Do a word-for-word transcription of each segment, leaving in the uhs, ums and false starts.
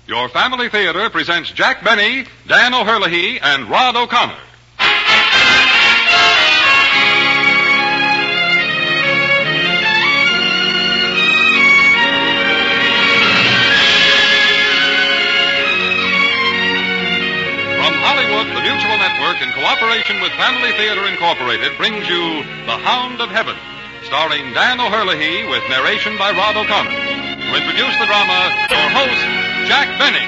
Your Family Theater presents Jack Benny, Dan O'Herlihy, and Rod O'Connor. From Hollywood, the Mutual Network, in cooperation with Family Theater Incorporated, brings you The Hound of Heaven, starring Dan O'Herlihy with narration by Rod O'Connor. To introduce the drama, your host, Jack Benny.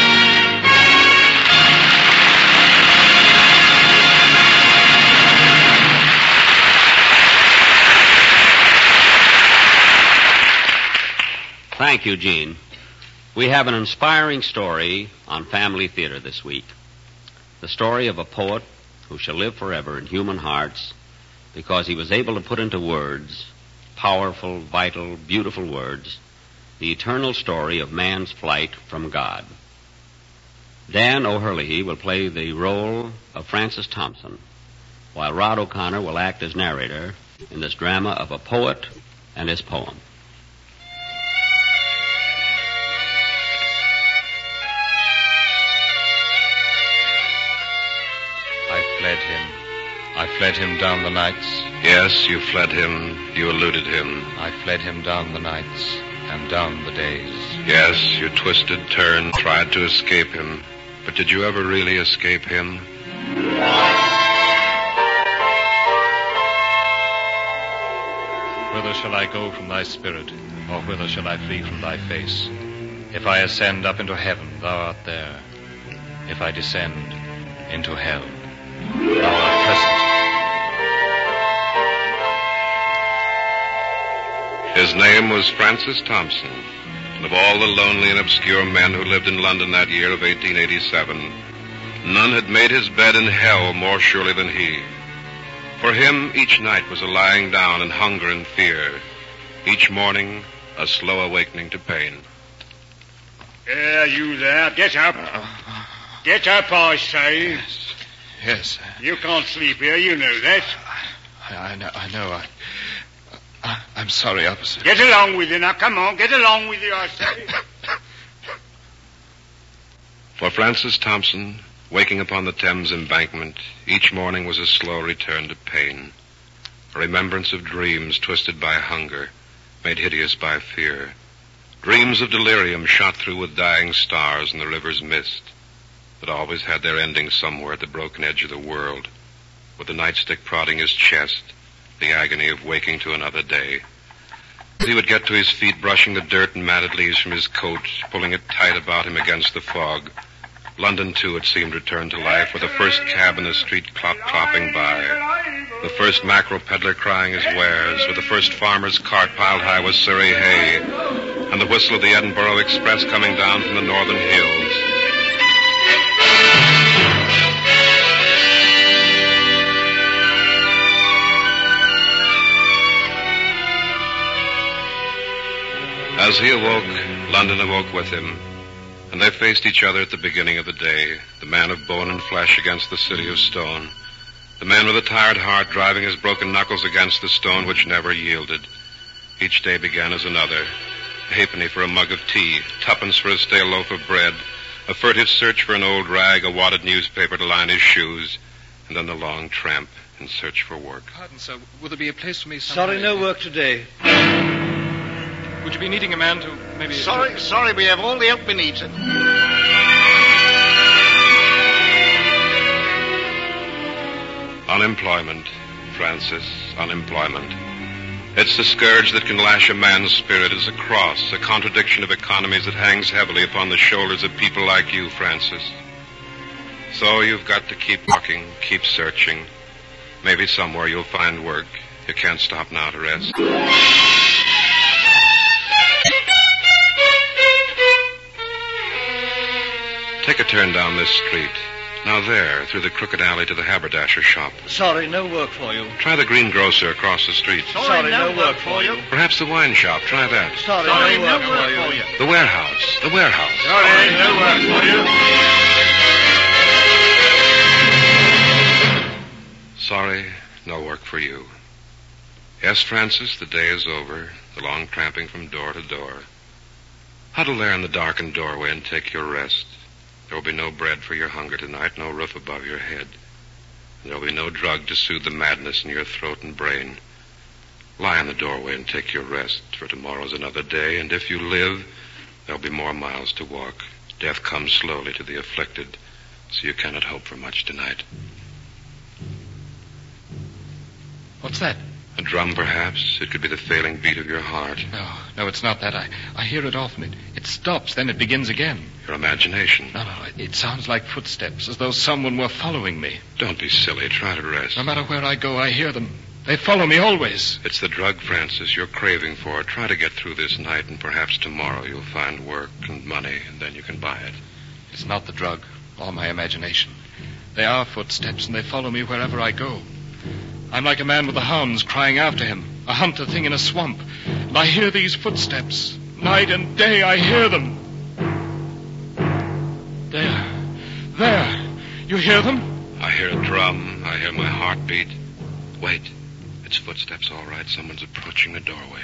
Thank you, Gene. We have an inspiring story on Family Theater this week. The story of a poet who shall live forever in human hearts because he was able to put into words, powerful, vital, beautiful words, the eternal story of man's flight from God. Dan O'Herlihy will play the role of Francis Thompson, while Rod O'Connor will act as narrator in this drama of a poet and his poem. I fled him. I fled him down the nights. Yes, you fled him. You eluded him. I fled him down the nights and down the days. Yes, you twisted, turned, tried to escape him. But did you ever really escape him? Whither shall I go from thy spirit, or whither shall I flee from thy face? If I ascend up into heaven, thou art there. If I descend into hell, thou art present. His name was Francis Thompson, and of all the lonely and obscure men who lived in London that year of eighteen eighty-seven, none had made his bed in hell more surely than he. For him, each night was a lying down in hunger and fear, each morning a slow awakening to pain. Yeah, you there, get up. Get up, I say. Yes, yes. You can't sleep here, you know that. I, I know, I know. I, I, I'm sorry, officer. Get along with you now, come on, get along with you, I say. For Francis Thompson, waking upon the Thames embankment, each morning was a slow return to pain, a remembrance of dreams twisted by hunger, made hideous by fear, dreams of delirium shot through with dying stars in the river's mist, that always had their ending somewhere at the broken edge of the world, with the nightstick prodding his chest, the agony of waking to another day. He would get to his feet, brushing the dirt and matted leaves from his coat, pulling it tight about him against the fog. London, too, it seemed, returned to life, with the first cab in the street clop-clopping by, the first mackerel peddler crying his wares, with the first farmer's cart piled high with Surrey hay, and the whistle of the Edinburgh Express coming down from the northern hills. As he awoke, London awoke with him, and they faced each other at the beginning of the day, the man of bone and flesh against the city of stone, the man with a tired heart driving his broken knuckles against the stone which never yielded. Each day began as another, a halfpenny for a mug of tea, tuppence for a stale loaf of bread, a furtive search for an old rag, a wadded newspaper to line his shoes, and then the long tramp in search for work. Pardon, sir. Will there be a place for me Sorry, somewhere? no work today. Would you be needing a man to maybe... Sorry, sorry, we have all the help we need, sir. Unemployment, Francis, unemployment. It's the scourge that can lash a man's spirit. It's a cross, a contradiction of economies that hangs heavily upon the shoulders of people like you, Francis. So you've got to keep walking, keep searching. Maybe somewhere you'll find work. You can't stop now to rest. Take a turn down this street. Now there, through the crooked alley to the haberdasher shop. Sorry, no work for you. Try the greengrocer across the street. Sorry, Sorry, no, no work, work for for you. you. Perhaps the wine shop. Try that. Sorry, Sorry, no work, for, you. The warehouse. The warehouse. Sorry, no work for you. Sorry, no work for you. Yes, Francis, the day is over, the long tramping from door to door. Huddle there in the darkened doorway and take your rest. There will be no bread for your hunger tonight, no roof above your head. There will be no drug to soothe the madness in your throat and brain. Lie in the doorway and take your rest, for tomorrow's another day, and if you live, there'll be more miles to walk. Death comes slowly to the afflicted, so you cannot hope for much tonight. What's that? A drum, perhaps. It could be the failing beat of your heart. No, no, it's not that. I, I hear it often. It, it stops, then it begins again. Your imagination. No, no, it, it sounds like footsteps, as though someone were following me. Don't be silly. Try to rest. No matter where I go, I hear them. They follow me always. It's the drug, Francis, you're craving for. Try to get through this night, and perhaps tomorrow you'll find work and money, and then you can buy it. It's not the drug, or my imagination. They are footsteps, and they follow me wherever I go. I'm like a man with the hounds crying after him, a hunter thing in a swamp. And I hear these footsteps. Night and day I hear them. There. There. You hear them? I hear a drum. I hear my heartbeat. Wait. It's footsteps, all right. Someone's approaching the doorway.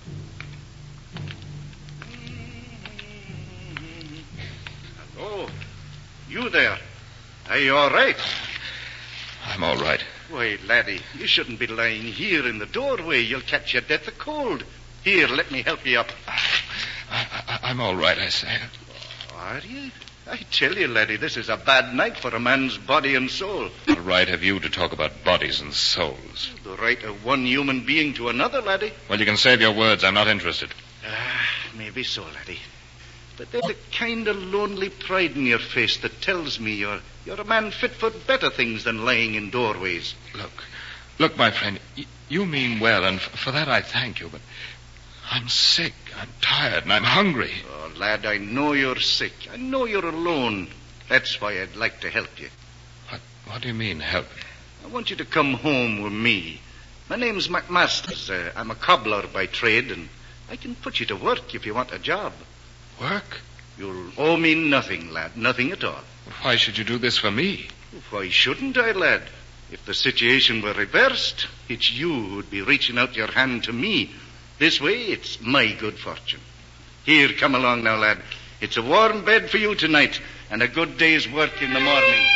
Oh, you there. Are you all right? I'm all right. Why, laddie, you shouldn't be lying here in the doorway. You'll catch your death of cold. Here, let me help you up. I, I, I'm all right, I say. Are you? I tell you, laddie, this is a bad night for a man's body and soul. What right have you to talk about bodies and souls? The right of one human being to another, laddie. Well, you can save your words. I'm not interested. Ah, maybe so, laddie. But there's a kind of lonely pride in your face that tells me you're you're a man fit for better things than lying in doorways. Look, look, my friend, y- you mean well, and f- for that I thank you, but I'm sick, I'm tired, and I'm hungry. Oh, lad, I know you're sick. I know you're alone. That's why I'd like to help you. What, what do you mean, help? I want you to come home with me. My name's McMasters. Uh, I'm a cobbler by trade, and I can put you to work if you want a job. Work? You'll owe me nothing, lad, nothing at all. Why should you do this for me? Why shouldn't I, lad? If the situation were reversed, it's you who'd be reaching out your hand to me. This way, it's my good fortune. Here, come along now, lad. It's a warm bed for you tonight, and a good day's work in the morning.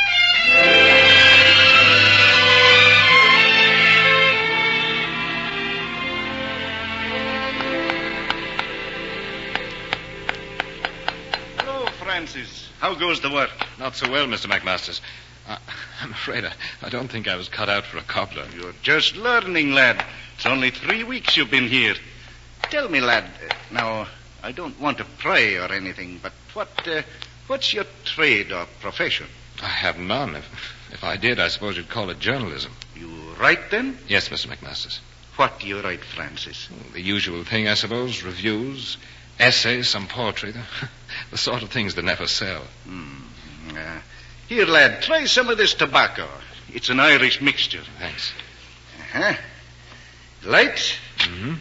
Hello, Francis. How goes the work? Not so well, Mister McMasters. I, I'm afraid I, I don't think I was cut out for a cobbler. You're just learning, lad. It's only three weeks you've been here. Tell me, lad, uh, now, I don't want to pry or anything, but what, uh, what's your trade or profession? I have none. If, if I did, I suppose you'd call it journalism. You write, then? Yes, Mister McMasters. What do you write, Francis? The usual thing, I suppose. Reviews, essays, some poetry. The, the sort of things that never sell. Hmm. Uh, here, lad, try some of this tobacco. It's an Irish mixture. Thanks. Uh-huh. Light? Mm-hmm.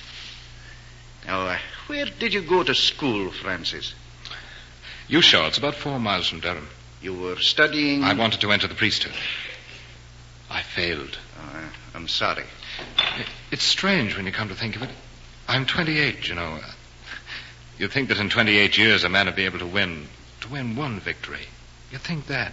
Now, uh, where did you go to school, Francis? You sure? It's about four miles from Durham. You were studying... I wanted to enter the priesthood. I failed. Uh, I'm sorry. It, it's strange when you come to think of it. I'm twenty-eight, you know. You'd think that in twenty-eight years a man would be able to win, to win one victory. You'd think that.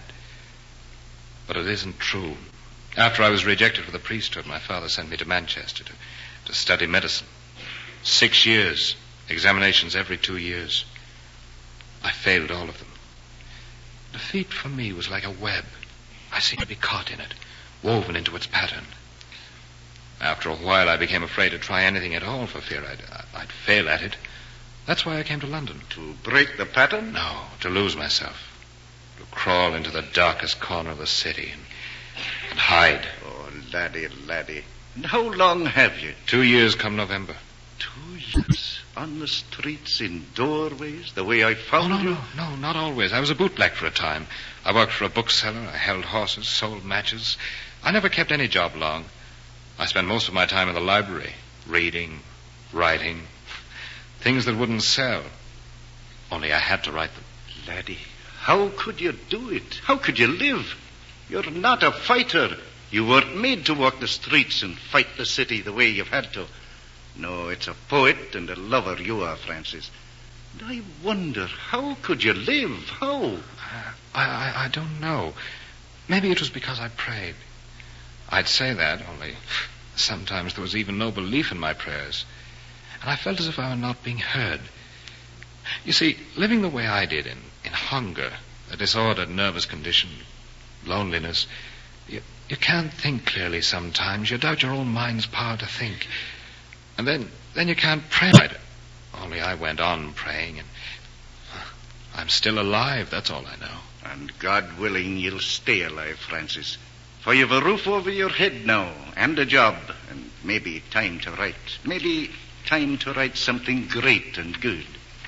But it isn't true. After I was rejected for the priesthood, my father sent me to Manchester to, to study medicine. Six years. Examinations every two years. I failed all of them. Defeat for me was like a web. I seemed to be caught in it, woven into its pattern. After a while, I became afraid to try anything at all for fear I'd, I'd fail at it. That's why I came to London. To break the pattern? No, to lose myself. To crawl into the darkest corner of the city and, and hide. Oh, laddie, laddie. And how long have you? Two years come November. Two years? On the streets, in doorways, the way I Oh, found no, you? no, no, not always. I was a bootblack for a time. I worked for a bookseller. I held horses, sold matches. I never kept any job long. I spent most of my time in the library, reading, writing, things that wouldn't sell. Only I had to write them. Laddie, how could you do it? How could you live? You're not a fighter. You weren't made to walk the streets and fight the city the way you've had to. No, it's a poet and a lover you are, Francis. And I wonder, how could you live? How? Uh, I, I, I don't know. Maybe it was because I prayed. I'd say that, only sometimes there was even no belief in my prayers. And I felt as if I were not being heard. You see, living the way I did in, in hunger, a disordered nervous condition, loneliness, you, you can't think clearly sometimes. You doubt your own mind's power to think. And then, then you can't pray. Only I went on praying, and I'm still alive, that's all I know. And God willing, you'll stay alive, Francis. For you've a roof over your head now, and a job, and maybe time to write. Maybe time to write something great and good.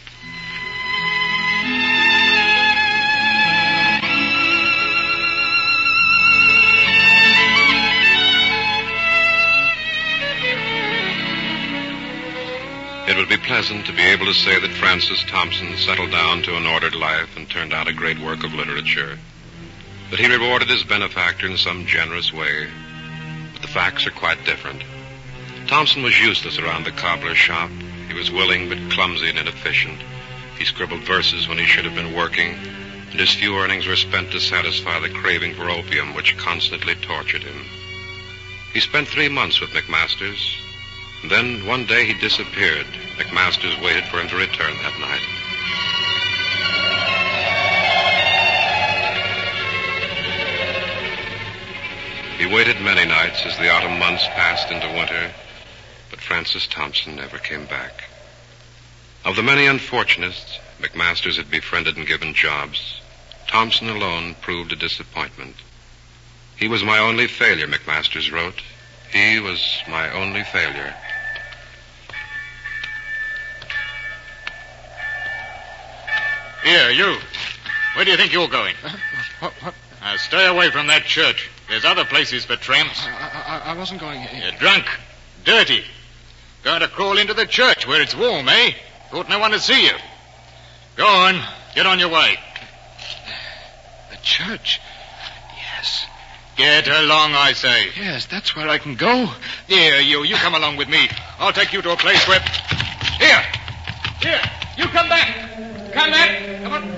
It would be pleasant to be able to say that Francis Thompson settled down to an ordered life and turned out a great work of literature. That he rewarded his benefactor in some generous way. But the facts are quite different. Thompson was useless around the cobbler's shop. He was willing but clumsy and inefficient. He scribbled verses when he should have been working, and his few earnings were spent to satisfy the craving for opium which constantly tortured him. He spent three months with McMasters. Then, one day, he disappeared. McMasters waited for him to return that night. He waited many nights as the autumn months passed into winter, but Francis Thompson never came back. Of the many unfortunates McMasters had befriended and given jobs, Thompson alone proved a disappointment. He was my only failure, McMasters wrote. He was my only failure. Here, you. Where do you think you're going? Uh, what? What? Uh, stay away from that church. There's other places for tramps. I, I, I wasn't going... You're drunk. Dirty. Going to crawl into the church where it's warm, eh? Thought no one would see you. Go on. Get on your way. The church? Yes. Get along, I say. Yes, that's where I can go. Here, you. You come along with me. I'll take you to a place where... Here. Here. You come back. Come back. Come on.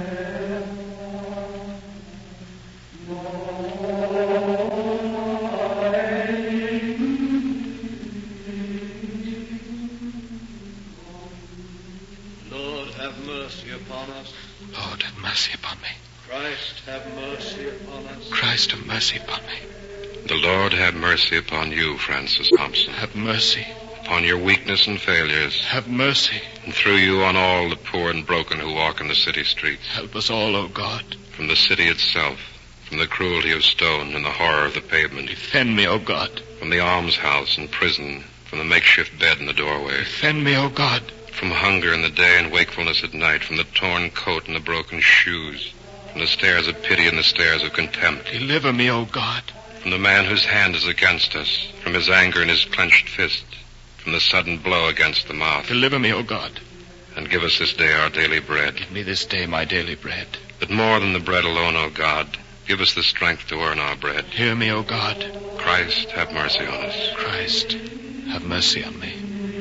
Lord, have mercy upon us. Lord, have mercy upon me. Christ, have mercy upon us. Christ, have mercy upon me. The Lord have mercy upon you, Francis Thompson. Have mercy. Upon your weakness and failures. Have mercy. And through you on all the poor and broken who walk in the city streets. Help us all, O God. From the city itself, from the cruelty of stone and the horror of the pavement. Defend me, O God. From the almshouse and prison, from the makeshift bed in the doorway. Defend me, O God. From hunger in the day and wakefulness at night, from the torn coat and the broken shoes, from the stares of pity and the stares of contempt. Deliver me, O God. From the man whose hand is against us, from his anger and his clenched fist, from the sudden blow against the mouth. Deliver me, O God. And give us this day our daily bread. Give me this day my daily bread. But more than the bread alone, O God, give us the strength to earn our bread. Hear me, O God. Christ, have mercy on us. Christ, have mercy on me.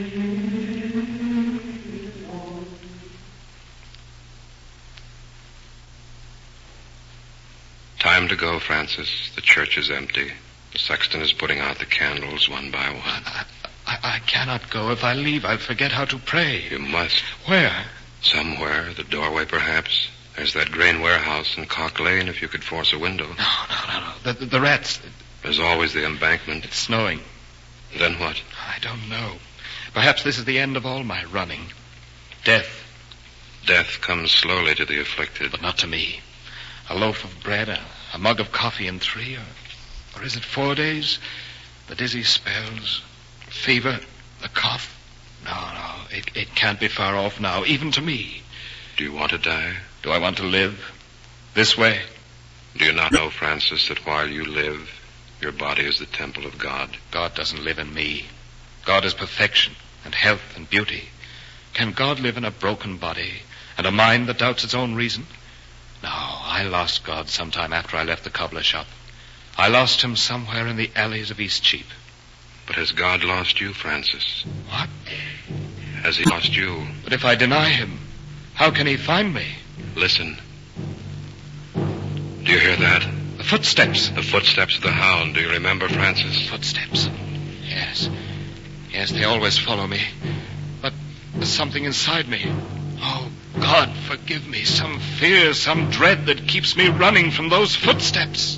Time to go, Francis. The church is empty. The sexton is putting out the candles one by one. I, I, I cannot go. If I leave, I'll forget how to pray. You must. Where? Somewhere. The doorway, perhaps. There's that grain warehouse in Cock Lane if you could force a window. No, no, no, no. The, the, the rats. There's always the embankment. It's snowing. Then what? I don't know. Perhaps this is the end of all my running. Death. Death comes slowly to the afflicted. But not to me. A loaf of bread, a, a mug of coffee in three, or, or is it four days? The dizzy spells, fever, the cough. No, no, it, it can't be far off now, even to me. Do you want to die? Do I want to live? This way? Do you not know, Francis, that while you live, your body is the temple of God? God doesn't live in me. God is perfection and health and beauty. Can God live in a broken body and a mind that doubts its own reason? No, I lost God sometime after I left the cobbler shop. I lost him somewhere in the alleys of Eastcheap. But has God lost you, Francis? What? Has he lost you? But if I deny him, How can he find me? Listen. Do you hear that? The footsteps. The footsteps of the hound. Do you remember, Francis? Footsteps. Yes. Yes, they always follow me. But there's something inside me. Oh, God, forgive me. Some fear, some dread that keeps me running from those footsteps.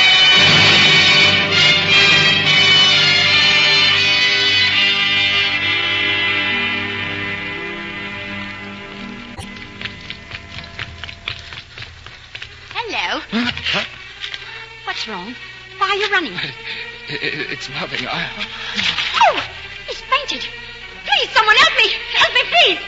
Hello. Huh? What's wrong? Why are you running? It, it, it's nothing. I... Oh, he's fainted. Please, someone help me. Help me, please.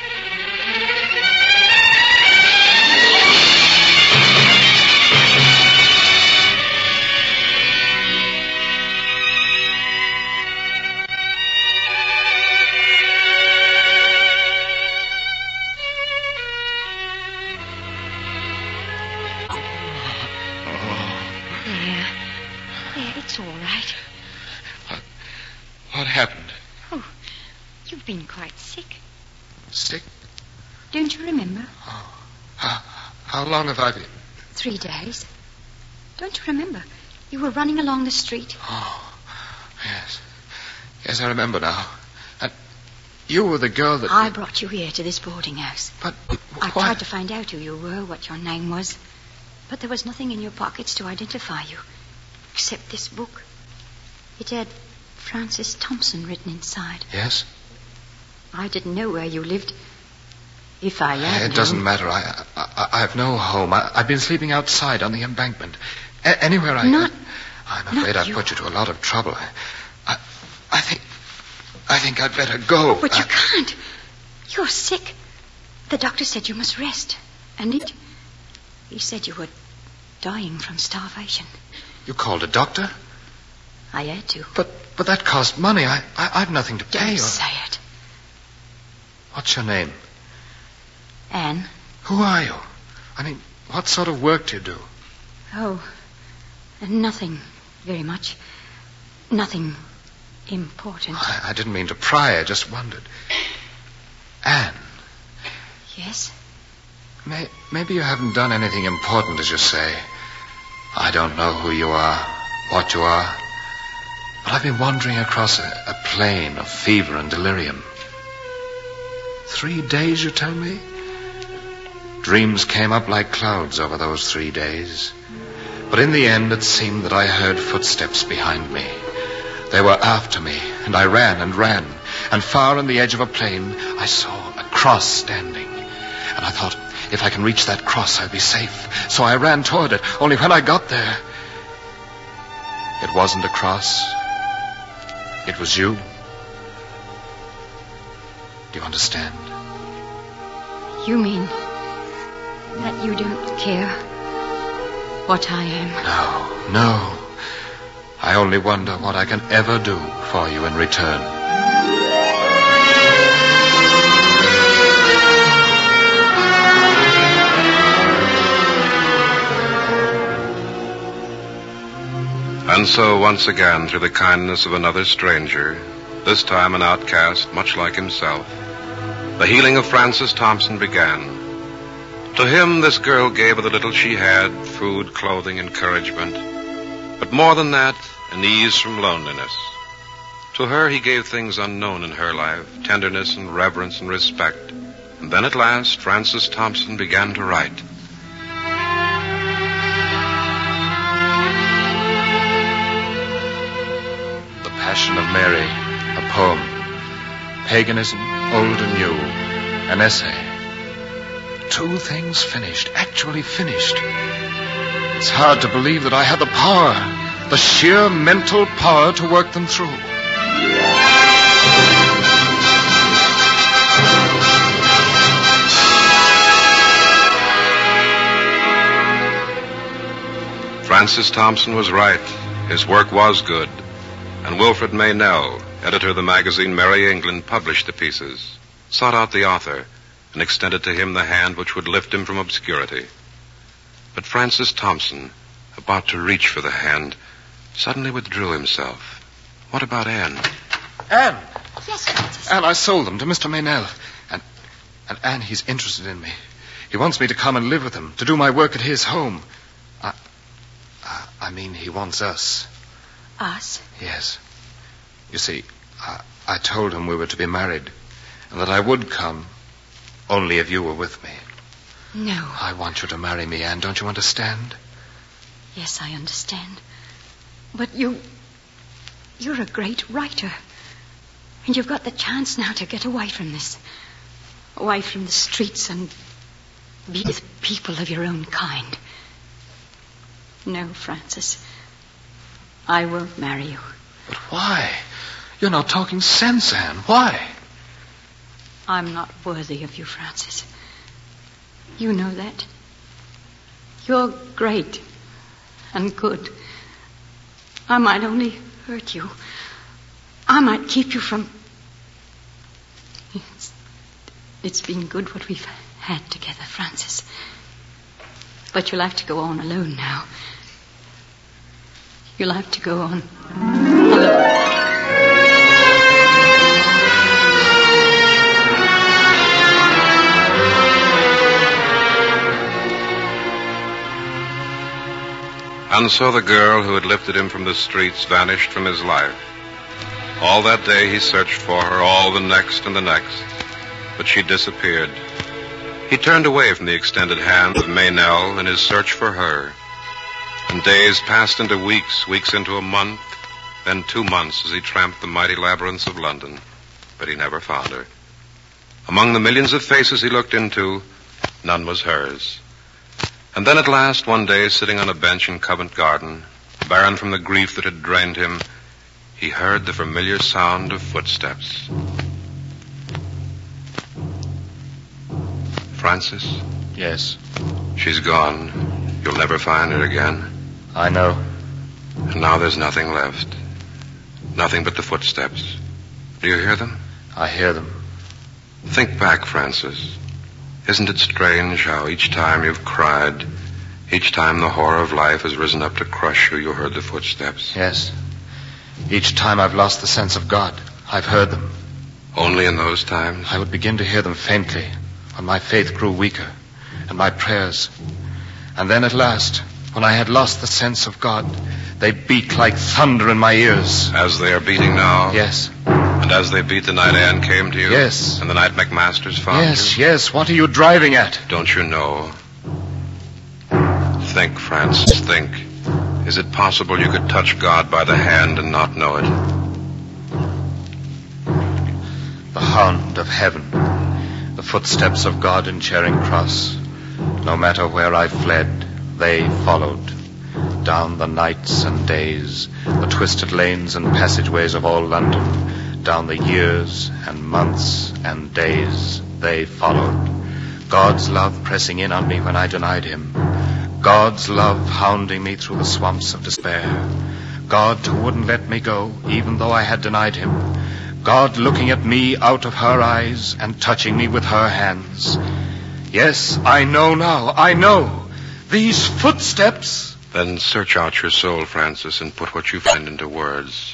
It's all right. What, what happened? Oh, you've been quite sick. Sick? Don't you remember? Oh, how, how long have I been? Three days. Don't you remember? You were running along the street. Oh, yes. Yes, I remember now. And you were the girl that... I brought you here to this boarding house. But I what? tried to find out who you were, what your name was. But there was nothing in your pockets to identify you. Except this book. It had Francis Thompson written inside. Yes? I didn't know where you lived. If I had It known. doesn't matter. I, I, I have no home. I, I've been sleeping outside on the embankment. A- anywhere I... Not... I'm afraid not I've you. put you to a lot of trouble. I, I, I think... I think I'd better go. But I, you can't. You're sick. The doctor said you must rest. And it... He said you were dying from starvation. You called a doctor? I had to. But but that cost money. I, I I've nothing to Don't pay. Or... say it. What's your name? Anne. Who are you? I mean, what sort of work do you do? Oh, nothing very much. Nothing important. I, I didn't mean to pry. I just wondered. Anne. Yes? May, maybe you haven't done anything important, as you say. I don't know who you are, what you are. But I've been wandering across a, a plain of fever and delirium. Three days, you tell me? Dreams came up like clouds over those three days. But in the end, it seemed that I heard footsteps behind me. They were after me, and I ran and ran. And far on the edge of a plain, I saw a cross standing. And I thought, if I can reach that cross, I'll be safe. So I ran toward it, only when I got there, it wasn't a cross. It was you. Do you understand? You mean that you don't care what I am? No, no. I only wonder what I can ever do for you in return. And so, once again, through the kindness of another stranger, this time an outcast much like himself, the healing of Francis Thompson began. To him, this girl gave of the little she had, food, clothing, encouragement. But more than that, an ease from loneliness. To her, he gave things unknown in her life, tenderness and reverence and respect. And then at last, Francis Thompson began to write. Passion of Mary, a poem. Paganism, old and new, an essay. Two things finished, actually finished. It's hard to believe that I had the power, the sheer mental power to work them through. Francis Thompson was right. His work was good. And Wilfred Meynell, editor of the magazine Merry England, published the pieces, sought out the author, and extended to him the hand which would lift him from obscurity. But Francis Thompson, about to reach for the hand, suddenly withdrew himself. What about Anne? Anne! Yes, Francis. Anne, I sold them to Mister Meynell. And And, Anne, he's interested in me. He wants me to come and live with him, to do my work at his home. I, uh, I mean, he wants us. Us? Yes. You see, I, I told him we were to be married, and that I would come, only if you were with me. No. I want you to marry me, Anne. Don't you understand? Yes, I understand. But you... You're a great writer. And you've got the chance now to get away from this. Away from the streets and be with people of your own kind. No, Francis. I won't marry you. But why? You're not talking sense, Anne. Why? I'm not worthy of you, Francis. You know that. You're great and good. I might only hurt you. I might keep you from... It's, it's been good what we've had together, Francis. But you'll have to go on alone now. You'll have to go on alone. And so the girl who had lifted him from the streets vanished from his life. All that day he searched for her, all the next and the next, but she disappeared. He turned away from the extended hand of Maynell in his search for her. And days passed into weeks, weeks into a month, then two months as he tramped the mighty labyrinths of London, but he never found her. Among the millions of faces he looked into, none was hers. And then at last, one day, sitting on a bench in Covent Garden, barren from the grief that had drained him, he heard the familiar sound of footsteps. Francis? Yes? She's gone. You'll never find her again. I know. And now there's nothing left. Nothing but the footsteps. Do you hear them? I hear them. Think back, Francis. Isn't it strange how each time you've cried, each time the horror of life has risen up to crush you, you heard the footsteps? Yes. Each time I've lost the sense of God, I've heard them. Only in those times? I would begin to hear them faintly, when my faith grew weaker, and my prayers. And then at last, when I had lost the sense of God, they beat like thunder in my ears. As they are beating now? Yes. And as they beat the night Anne came to you? Yes. And the night McMasters found yes, you? Yes, yes. What are you driving at? Don't you know? Think, Francis, think. Is it possible you could touch God by the hand and not know it? The hound of heaven, the footsteps of God in Charing Cross. No matter where I fled, they followed. Down the nights and days, the twisted lanes and passageways of all London, down the years and months and days, they followed. God's love pressing in on me when I denied him. God's love hounding me through the swamps of despair. God who wouldn't let me go, even though I had denied him. God looking at me out of her eyes and touching me with her hands. Yes, I know now, I know. These footsteps... Then search out your soul, Francis, and put what you find into words.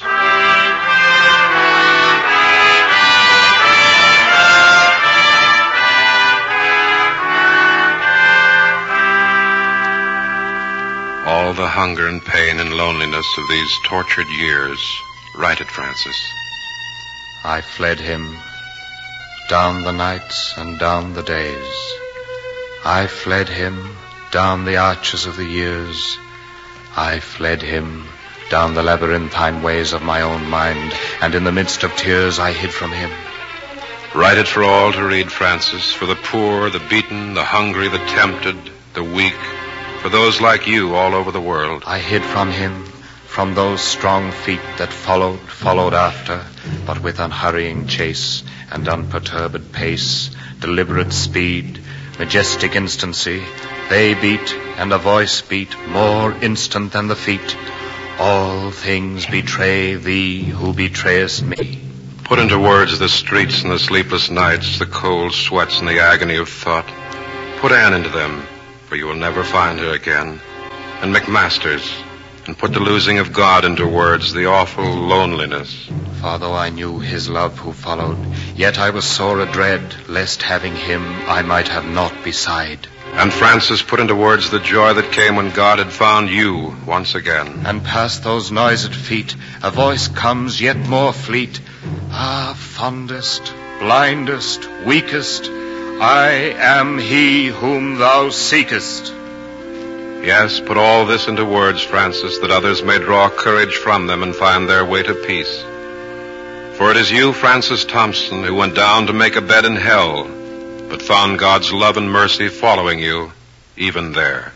All the hunger and pain and loneliness of these tortured years. Write it, Francis. I fled him down the nights and down the days. I fled him down the arches of the years. I fled him down the labyrinthine ways of my own mind, and in the midst of tears I hid from him. Write it for all to read, Francis, for the poor, the beaten, the hungry, the tempted, the weak, for those like you all over the world. I hid from him, from those strong feet that followed, followed after, but with unhurrying chase and unperturbed pace, deliberate speed, majestic instancy. They beat, and a voice beat, more instant than the feet. All things betray thee who betrayest me. Put into words the streets and the sleepless nights, the cold sweats and the agony of thought. Put Anne into them, for you will never find her again. And McMasters, and put the losing of God into words, the awful loneliness. For though I knew his love who followed, yet I was sore adread, lest having him I might have naught beside. And Francis put into words the joy that came when God had found you once again. And past those noised feet a voice comes yet more fleet. Ah, fondest, blindest, weakest, I am he whom thou seekest. Yes, put all this into words, Francis, that others may draw courage from them and find their way to peace. For it is you, Francis Thompson, who went down to make a bed in hell, but found God's love and mercy following you even there.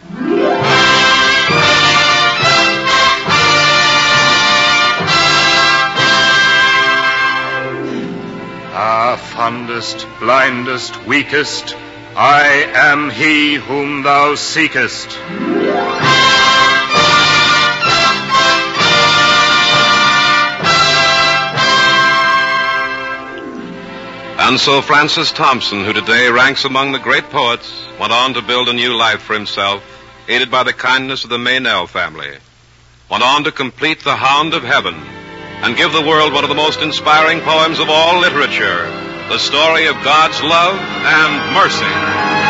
Ah, fondest, blindest, weakest, I am he whom thou seekest. And so Francis Thompson, who today ranks among the great poets, went on to build a new life for himself, aided by the kindness of the Meynell family. Went on to complete The Hound of Heaven and give the world one of the most inspiring poems of all literature, the story of God's love and mercy.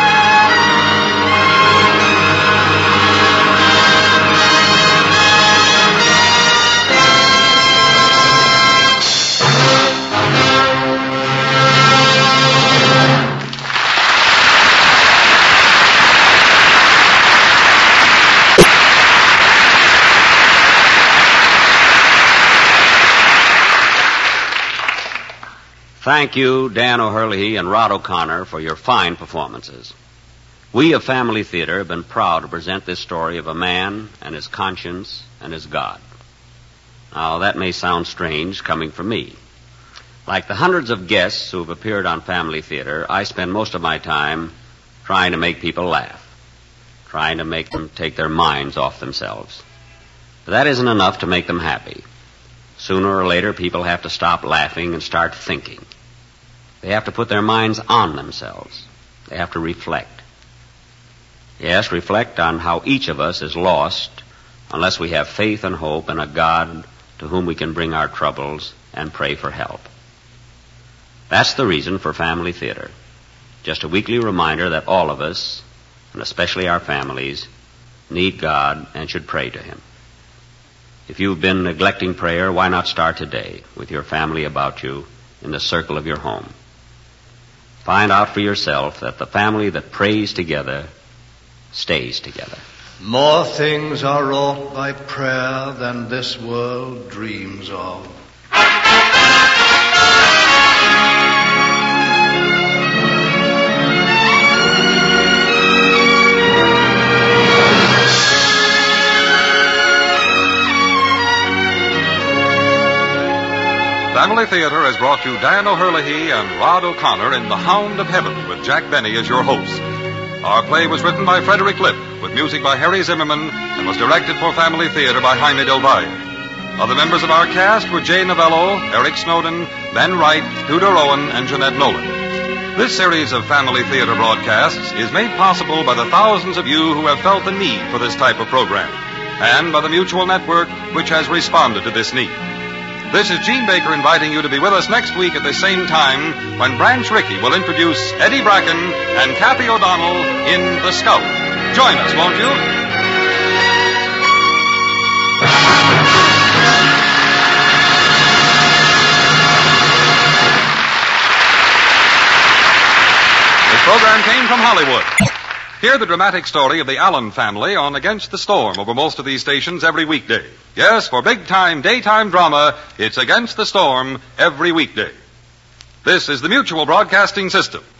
Thank you, Dan O'Hurley and Rod O'Connor, for your fine performances. We of Family Theater have been proud to present this story of a man and his conscience and his God. Now, that may sound strange coming from me. Like the hundreds of guests who have appeared on Family Theater, I spend most of my time trying to make people laugh, trying to make them take their minds off themselves. But that isn't enough to make them happy. Sooner or later, people have to stop laughing and start thinking. They have to put their minds on themselves. They have to reflect. Yes, reflect on how each of us is lost unless we have faith and hope in a God to whom we can bring our troubles and pray for help. That's the reason for Family Theater. Just a weekly reminder that all of us, and especially our families, need God and should pray to Him. If you've been neglecting prayer, why not start today with your family about you in the circle of your home? Find out for yourself that the family that prays together stays together. More things are wrought by prayer than this world dreams of. Family Theater has brought you Dan O'Hurley and Rod O'Connor in The Hound of Heaven with Jack Benny as your host. Our play was written by Frederick Lipp with music by Harry Zimmerman and was directed for Family Theater by Jaime Del Valle. Other members of our cast were Jay Novello, Eric Snowden, Ben Wright, Tudor Owen, and Jeanette Nolan. This series of Family Theater broadcasts is made possible by the thousands of you who have felt the need for this type of program, and by the Mutual Network, which has responded to this need. This is Gene Baker inviting you to be with us next week at the same time when Branch Rickey will introduce Eddie Bracken and Kathy O'Donnell in The Scout. Join us, won't you? This program came from Hollywood. Hear the dramatic story of the Allen family on Against the Storm over most of these stations every weekday. Yes, for big-time daytime drama, it's Against the Storm every weekday. This is the Mutual Broadcasting System.